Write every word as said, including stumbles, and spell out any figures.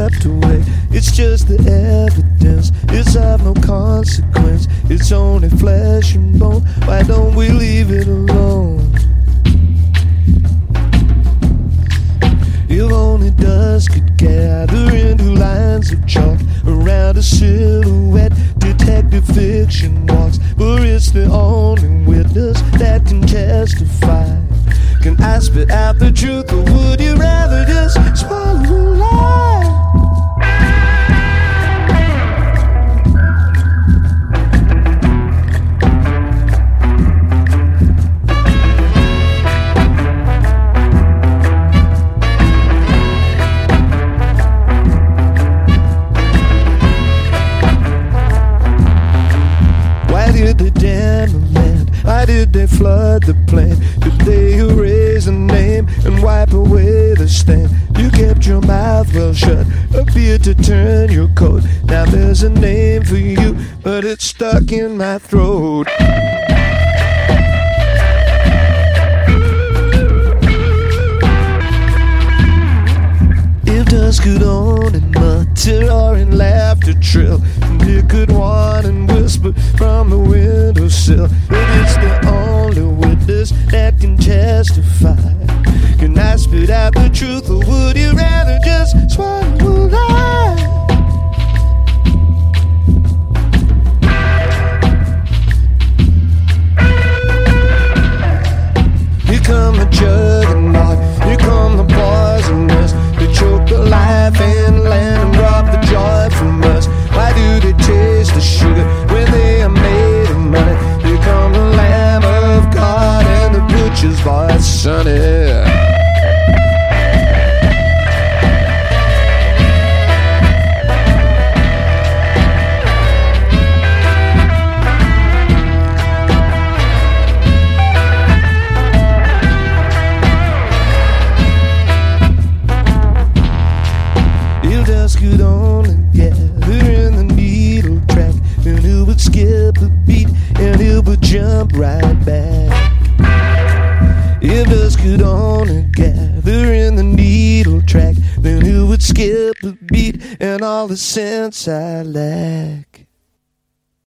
swept away. It's just the evidence, it's of no consequence. It's only flesh and bone, why don't we leave it alone? If only dust could gather into lines of chalk around a silhouette, detective fiction walks, but it's the only witness that can testify. Can I spit out the truth, or would you rather just swallow a lie? Why did they flood the plain? Did they erase the name and wipe away the stain? You kept your mouth well shut, appeared to turn your coat. Now there's a name for you, but it's stuck in my throat. If dust could own and mutter or in laughter trill, and it could whine and whisper from the windowsill, but it's the only witness that can testify. Can I spit out the truth, or would you rather just swallow a lie? Here come the juggernaut, here come the poisoners. They choke the life and land and rob the joy from us. Why do they taste the sugar when they are made of money? Here come the Lamb of God and the butcher's voice, sonny. Could only gather in the needle track, and it would skip a beat and it would jump right back. If dust could only gather in the needle track, then it would skip a beat and all the sense I lack.